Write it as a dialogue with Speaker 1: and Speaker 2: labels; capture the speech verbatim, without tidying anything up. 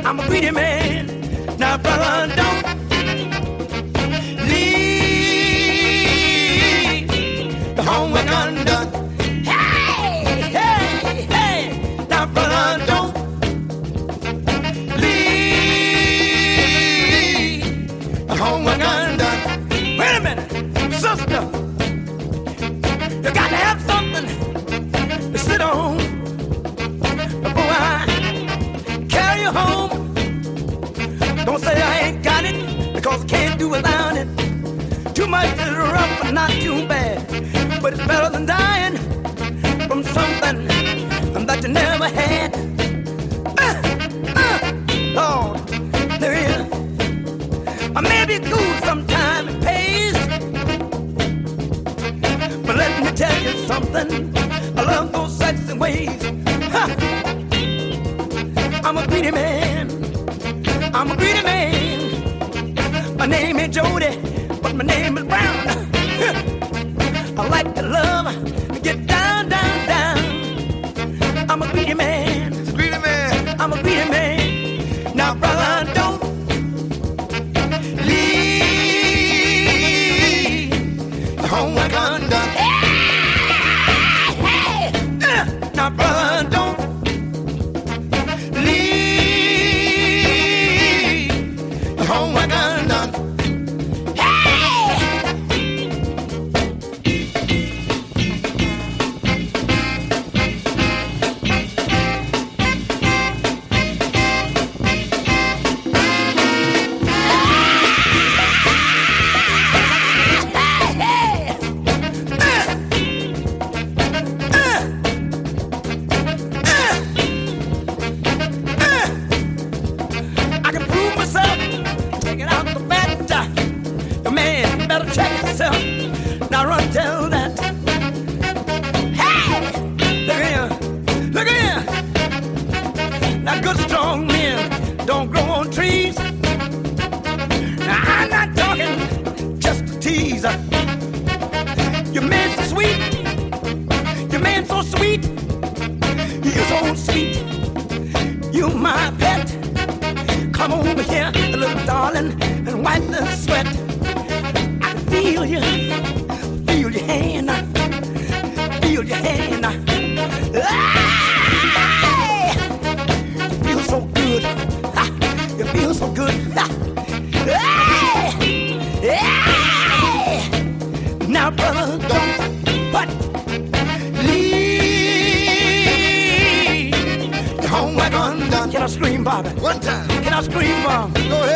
Speaker 1: I'm a greedy man. Now, brother, don't leave the homework undone. Hey, hey, hey. Now, brother, don't leave the homework undone. Wait a minute, sister. You got to have something to sit on before I carry you home. Don't say I ain't got it, because I can't do without it. Too much is rough and not too bad, but it's better than dying from something that you never had. Uh, uh, Lord, there is. I may be cool sometimes, it pays. But let me tell you something, I love those sexy ways. Huh. I'm a greedy man. I'm a greedy man. My name ain't Jody, but my name is Brown. I like to love, to get down, down, down. I'm a greedy man.
Speaker 2: Greedy man.
Speaker 1: I'm a greedy man. Now, brother, don't leave the homework undone. Hey, hey. Uh, now, brother, don't homework undone. Hey! Now run, tell that. Hey! Look here, look here. Now good strong men don't grow on trees. Now I'm not talking just to tease. Your man's so sweet, your man's so sweet, you're so sweet, you my pet. Come over here, little darling, and wipe the sweat. I can feel you. Feel your hand, feel your hand. Hey! You feel so good, you feel so good. Hey! Hey! Now, brother, don't but leave the homework undone. Can I scream, Bobby?
Speaker 2: One time.
Speaker 1: Can I scream, Bob?
Speaker 2: Go ahead.